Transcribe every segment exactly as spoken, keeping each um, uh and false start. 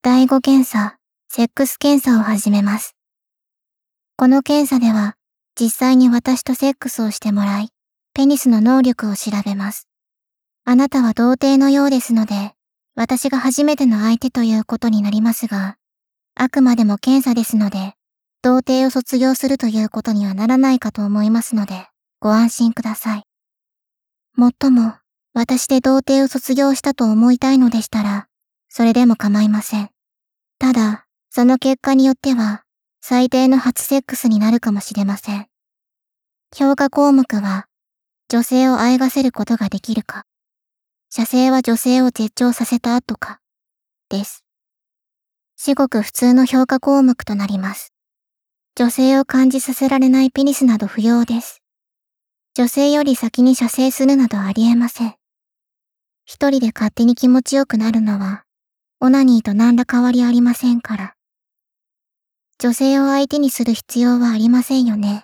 だいご検査、セックス検査を始めます。この検査では、実際に私とセックスをしてもらい、ペニスの能力を調べます。あなたは童貞のようですので、私が初めての相手ということになりますが、あくまでも検査ですので、童貞を卒業するということにはならないかと思いますので、ご安心ください。もっとも、私で童貞を卒業したと思いたいのでしたら、それでも構いません。ただ、その結果によっては、最低の初セックスになるかもしれません。評価項目は、女性を愛がせることができるか、射精は女性を絶頂させた後か、です。至極普通の評価項目となります。女性を感じさせられないペニスなど不要です。女性より先に射精するなどありえません。一人で勝手に気持ちよくなるのは、オナニーと何ら変わりありませんから。女性を相手にする必要はありませんよね。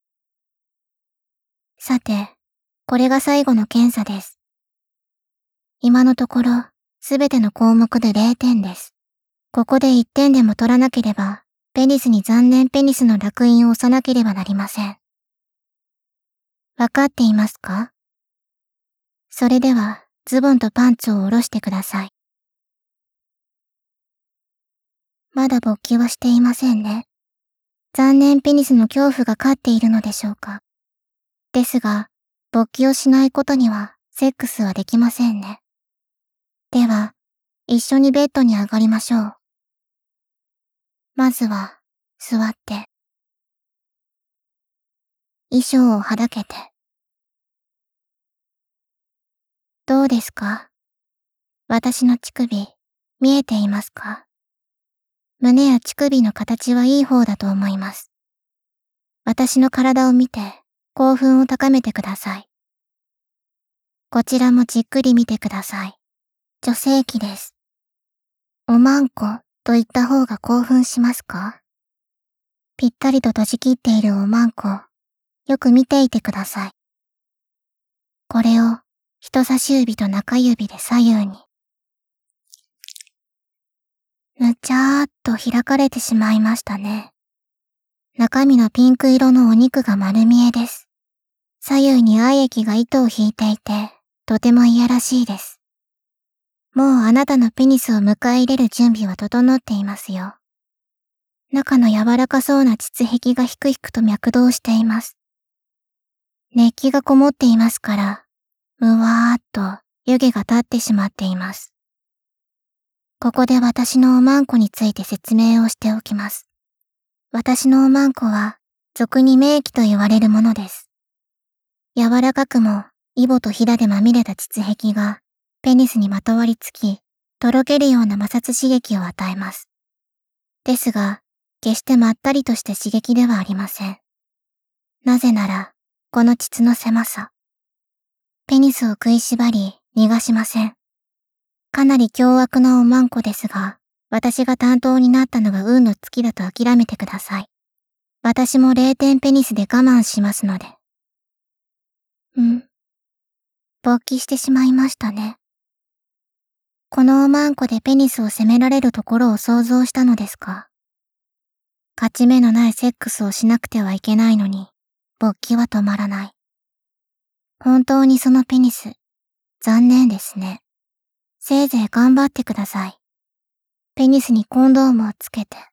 さて、これが最後の検査です。今のところ、すべての項目でれいてんです。ここでいってんでも取らなければ、ペニスに残念ペニスの烙印を押さなければなりません。わかっていますか？それでは、ズボンとパンツを下ろしてください。まだ勃起はしていませんね。残念ペニスの恐怖が勝っているのでしょうか。ですが、勃起をしないことには、セックスはできませんね。では、一緒にベッドに上がりましょう。まずは、座って。衣装をはだけて。どうですか？私の乳首、見えていますか？胸や乳首の形はいい方だと思います。私の体を見て、興奮を高めてください。こちらもじっくり見てください。女性器です。おまんこと言った方が興奮しますか？ぴったりと閉じ切っているおまんこ、よく見ていてください。これを人差し指と中指で左右に。ぬちゃーっと開かれてしまいましたね。中身のピンク色のお肉が丸見えです。左右に愛液が糸を引いていて、とてもいやらしいです。もうあなたのペニスを迎え入れる準備は整っていますよ。中の柔らかそうな膣壁がひくひくと脈動しています。熱気がこもっていますから、むわーっと湯気が立ってしまっています。ここで私のおまんこについて説明をしておきます。私のおまんこは、俗に名器と言われるものです。柔らかくも、イボとヒダでまみれた膣壁が、ペニスにまとわりつき、とろけるような摩擦刺激を与えます。ですが、決してまったりとした刺激ではありません。なぜなら、この膣の狭さ。ペニスを食いしばり、逃がしません。かなり凶悪なおまんこですが、私が担当になったのが運の尽きだと諦めてください。私もれいてんペニスで我慢しますので。ん？勃起してしまいましたね。このおまんこでペニスを責められるところを想像したのですか？勝ち目のないセックスをしなくてはいけないのに、勃起は止まらない。本当にそのペニス、残念ですね。せいぜい頑張ってください。ペニスにコンドームをつけて。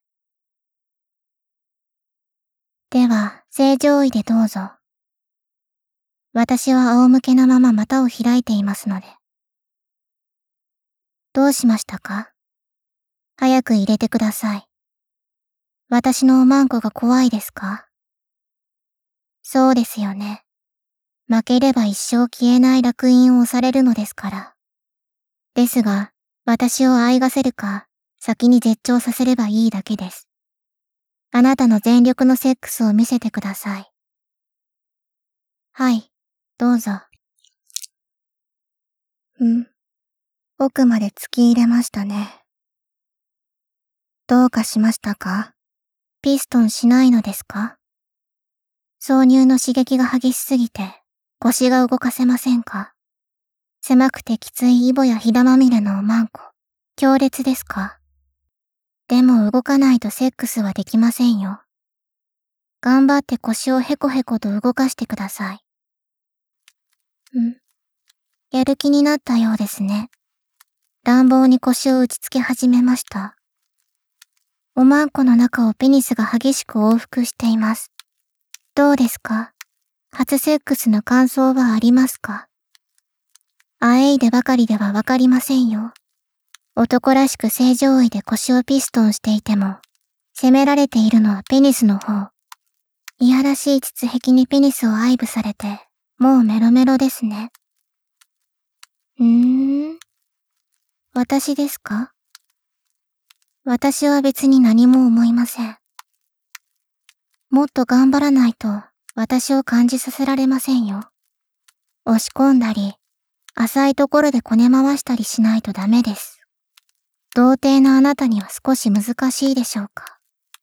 では、正常位でどうぞ。私は仰向けのまま股を開いていますので。どうしましたか？早く入れてください。私のおまんこが怖いですか？そうですよね。負ければ一生消えない烙印を押されるのですから。ですが、私を愛がせるか、先に絶頂させればいいだけです。あなたの全力のセックスを見せてください。はい、どうぞ。ん？奥まで突き入れましたね。どうかしましたか？ピストンしないのですか？挿入の刺激が激しすぎて、腰が動かせませんか？狭くてきついイボやひだまみれのおまんこ、強烈ですか？ でも動かないとセックスはできませんよ。頑張って腰をヘコヘコと動かしてください。ん？やる気になったようですね。乱暴に腰を打ちつけ始めました。おまんこの中をペニスが激しく往復しています。どうですか？初セックスの感想はありますか？あえいでばかりではわかりませんよ。男らしく正常位で腰をピストンしていても、責められているのはペニスの方。いやらしい膣壁にペニスを愛撫されて、もうメロメロですね。うーん。私ですか？私は別に何も思いません。もっと頑張らないと私を感じさせられませんよ。押し込んだり、浅いところでこね回したりしないとダメです。童貞のあなたには少し難しいでしょうか。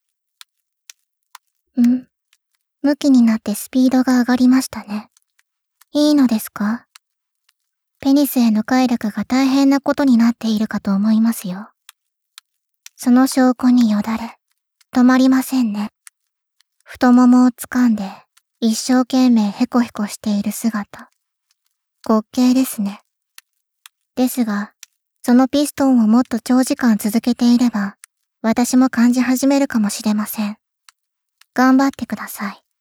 ん？向きになってスピードが上がりましたね。いいのですか？ペニスへの快楽が大変なことになっているかと思いますよ。その証拠によだれ、止まりませんね。太ももを掴んで、一生懸命ヘコヘコしている姿。滑稽ですね。ですが、そのピストンをもっと長時間続けていれば、私も感じ始めるかもしれません。頑張ってください。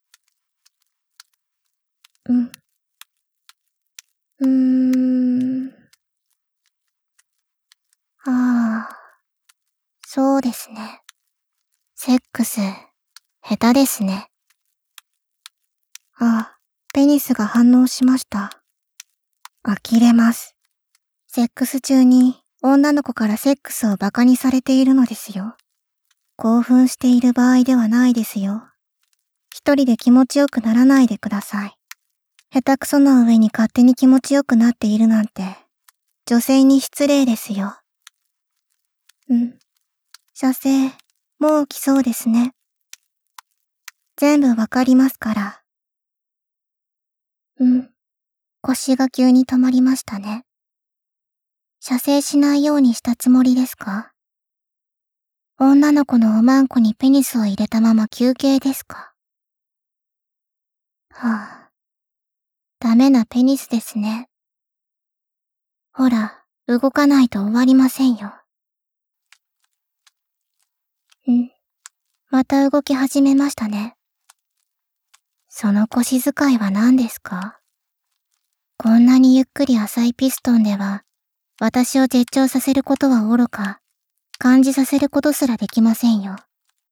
うん。うーん。ああ、そうですね。セックス、下手ですね。ああ、ペニスが反応しました。呆れます。セックス中に女の子からセックスをバカにされているのですよ。興奮している場合ではないですよ。一人で気持ちよくならないでください。下手くその上に勝手に気持ちよくなっているなんて、女性に失礼ですよ。うん。射精、もう来そうですね。全部わかりますから。うん。腰が急に止まりましたね。射精しないようにしたつもりですか？女の子のおまんこにペニスを入れたまま休憩ですか？はあ。ダメなペニスですね。ほら、動かないと終わりませんよ。ん？また動き始めましたね。その腰使いは何ですか？こんなにゆっくり浅いピストンでは、私を絶頂させることは愚か、感じさせることすらできませんよ。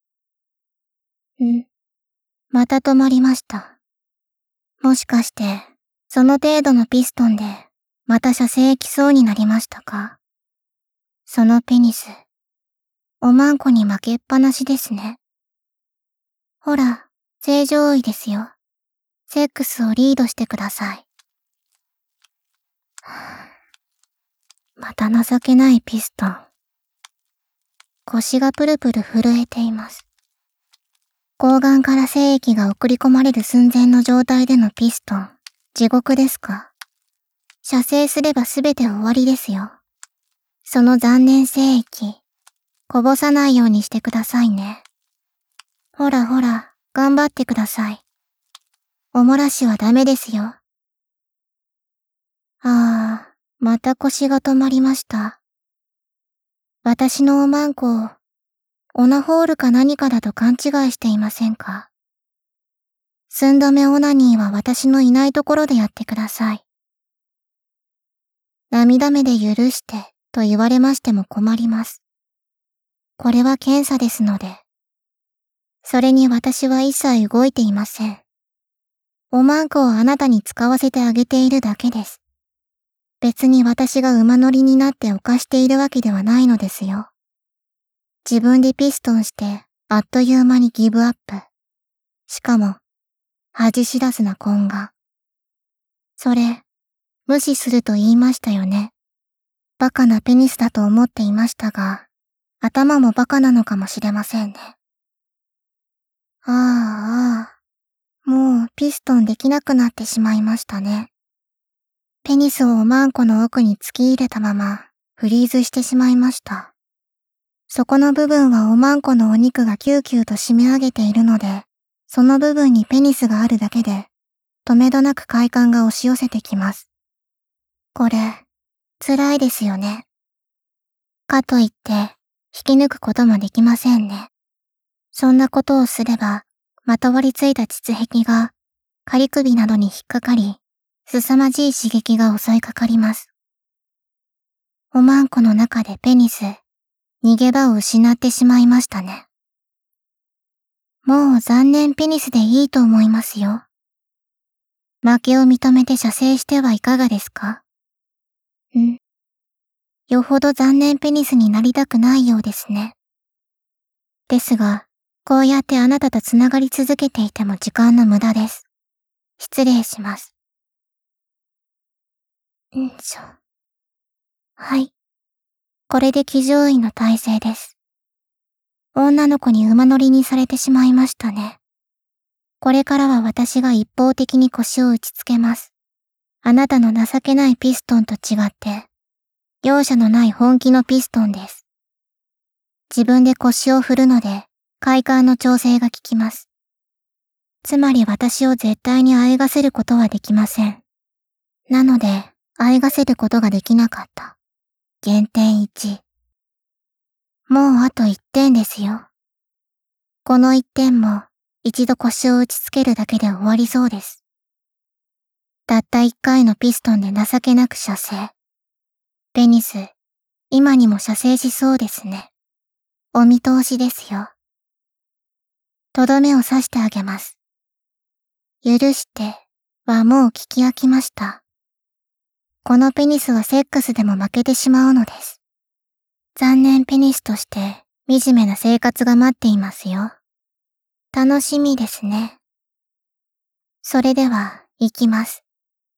ん？また止まりました。もしかして、その程度のピストンで、また射精来そうになりましたか？そのペニス、おまんこに負けっぱなしですね。ほら、正常位ですよ。セックスをリードしてください。また情けないピストン。腰がプルプル震えています。睾丸から精液が送り込まれる寸前の状態でのピストン、地獄ですか？射精すればすべて終わりですよ。その残念精液、こぼさないようにしてくださいね。ほらほら、頑張ってください。おもらしはダメですよ。ああ、また腰が止まりました。私のおまんこを、オナホールか何かだと勘違いしていませんか？寸止めオナニーは私のいないところでやってください。涙目で許してと言われましても困ります。これは検査ですので。それに私は一切動いていません。おまんこをあなたに使わせてあげているだけです。別に私が馬乗りになって犯しているわけではないのですよ。自分でピストンして、あっという間にギブアップ。しかも、恥知らずな懇願。それ、無視すると言いましたよね。バカなペニスだと思っていましたが、頭もバカなのかもしれませんね。ああ、ああ、もうピストンできなくなってしまいましたね。ペニスをおまんこの奥に突き入れたまま、フリーズしてしまいました。 そこの部分はおまんこのお肉がキューキューと締め上げているので、その部分にペニスがあるだけで、とめどなく快感が押し寄せてきます。これ、辛いですよね。かといって、引き抜くこともできませんね。そんなことをすれば、まとわりついた膣壁が、仮首などに引っかかり、凄まじい刺激が襲いかかります。おまんこの中でペニス、逃げ場を失ってしまいましたね。もう残念ペニスでいいと思いますよ。負けを認めて射精してはいかがですか？ん。よほど残念ペニスになりたくないようですね。ですが、こうやってあなたとつながり続けていても時間の無駄です。失礼します。んしょ。はい。これで騎乗位の体勢です。女の子に馬乗りにされてしまいましたね。これからは私が一方的に腰を打ちつけます。あなたの情けないピストンと違って、容赦のない本気のピストンです。自分で腰を振るので、快感の調整が効きます。つまり私を絶対に喘がせることはできません。なので、喘がせることができなかった。減点いち。もうあといってんですよ。このいってんも、一度腰を打ちつけるだけで終わりそうです。たったいっかいのピストンで情けなく射精。ペニス、今にも射精しそうですね。お見通しですよ。とどめを刺してあげます。許してはもう聞き飽きました。このペニスはセックスでも負けてしまうのです。残念ペニスとして惨めな生活が待っていますよ。楽しみですね。それでは、行きます。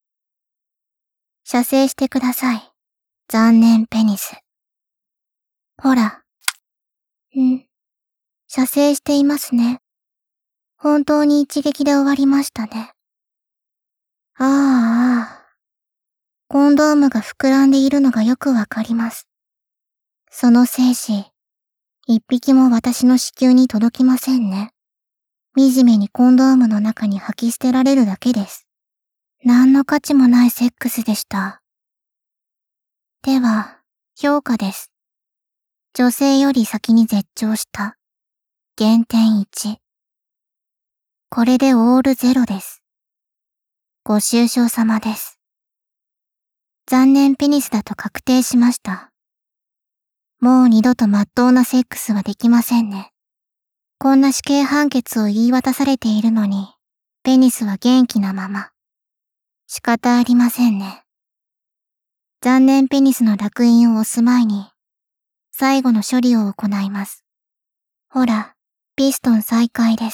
射精してください。残念ペニス。ほら。ん。射精していますね。本当に一撃で終わりましたね。ああああ。コンドームが膨らんでいるのがよくわかります。その精子、一匹も私の子宮に届きませんね。惨めにコンドームの中に吐き捨てられるだけです。何の価値もないセックスでした。では、評価です。女性より先に絶頂した。減点いち。これでオールゼロです。ご愁傷様です。残念ペニスだと確定しました。もう二度と真っ当なセックスはできませんね。こんな死刑判決を言い渡されているのに、ペニスは元気なまま。仕方ありませんね。残念ペニスの烙印を押す前に、最後の処理を行います。ほら、ピストン再開です。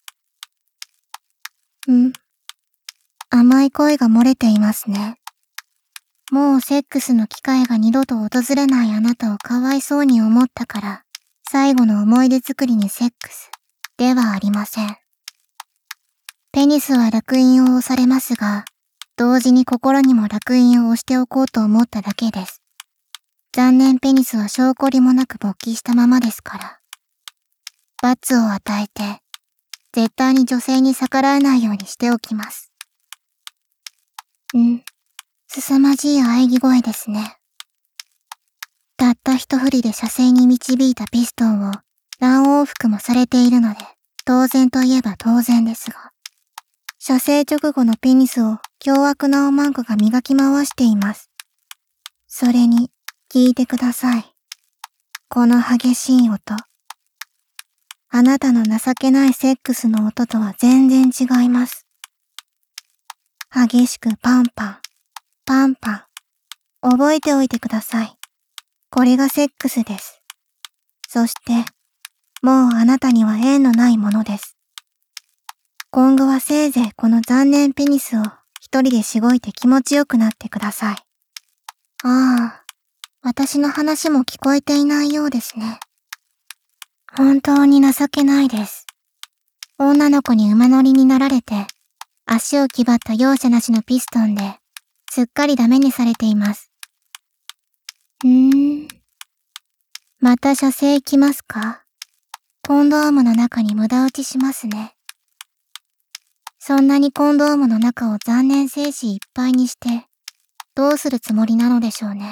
ん？甘い声が漏れていますね。もうセックスの機会が二度と訪れないあなたをかわいそうに思ったから、最後の思い出作りにセックスではありません。ペニスは烙印を押されますが、同時に心にも烙印を押しておこうと思っただけです。残念ペニスは証拠りもなく勃起したままですから。罰を与えて、絶対に女性に逆らえないようにしておきます。ん、凄まじい喘ぎ声ですね。たった一振りで射精に導いたピストンを何往復もされているので、当然といえば当然ですが、射精直後のペニスを凶悪なおまんこが磨き回しています。それに、聞いてください。この激しい音。あなたの情けないセックスの音とは全然違います。激しくパンパン、パンパン。覚えておいてください。これがセックスです。そして、もうあなたには縁のないものです。今後はせいぜいこの残念ペニスを一人でしごいて気持ちよくなってください。ああ、私の話も聞こえていないようですね。本当に情けないです。女の子に馬乗りになられて、足を気張った容赦なしのピストンで、すっかりダメにされています。うーん。 また射精来ますか？コンドームの中に無駄打ちしますね。そんなにコンドームの中を残念精子いっぱいにして、どうするつもりなのでしょうね。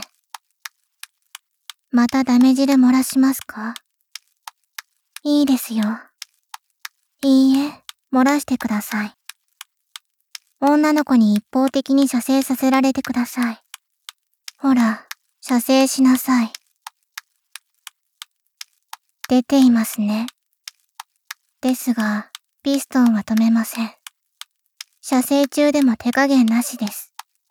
またダメ汁漏らしますか？いいですよ。いいえ、漏らしてください。女の子に一方的に射精させられてください。ほら、射精しなさい。出ていますね。ですが、ピストンは止めません。射精中でも手加減なしです。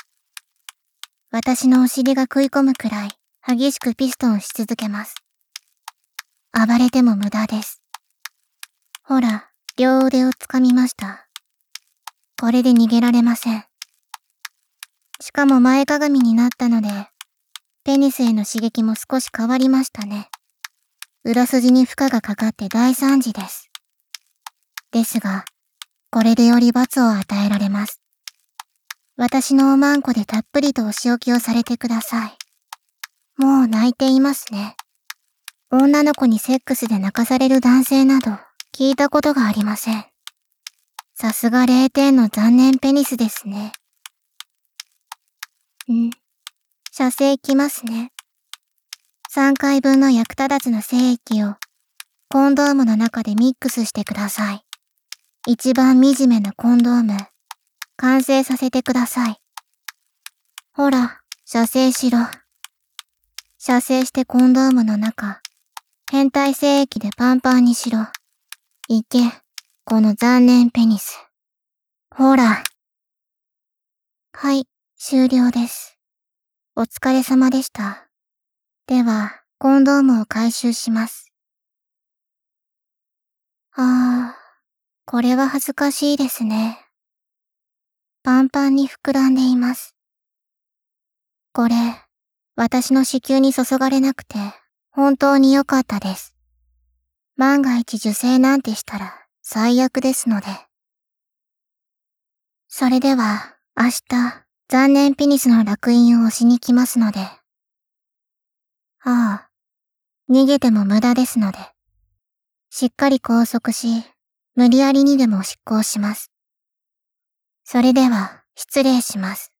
私のお尻が食い込むくらい激しくピストンし続けます。暴れても無駄です。ほら、両腕を掴みました。これで逃げられません。しかも前かがみになったので、ペニスへの刺激も少し変わりましたね。裏筋に負荷がかかって大惨事です。ですが、これでより罰を与えられます。私のおまんこでたっぷりとお仕置きをされてください。もう泣いていますね。女の子にセックスで泣かされる男性など聞いたことがありません。さすがれいてんの残念ペニスですね。ん、射精きますね。さんかいぶんの役立たずな精液をコンドームの中でミックスしてください。一番惨めなコンドーム、完成させてください。ほら、射精しろ。射精してコンドームの中、変態精液でパンパンにしろ。いけ、この残念ペニス。ほら。はい、終了です。お疲れ様でした。では、コンドームを回収します。ああ、これは恥ずかしいですね。パンパンに膨らんでいます。これ、私の子宮に注がれなくて、本当に良かったです。万が一受精なんてしたら、最悪ですので。それでは、明日、残念ペニスの烙印を押しに来ますので。ああ、逃げても無駄ですので。しっかり拘束し、無理やりにでも執行します。それでは、失礼します。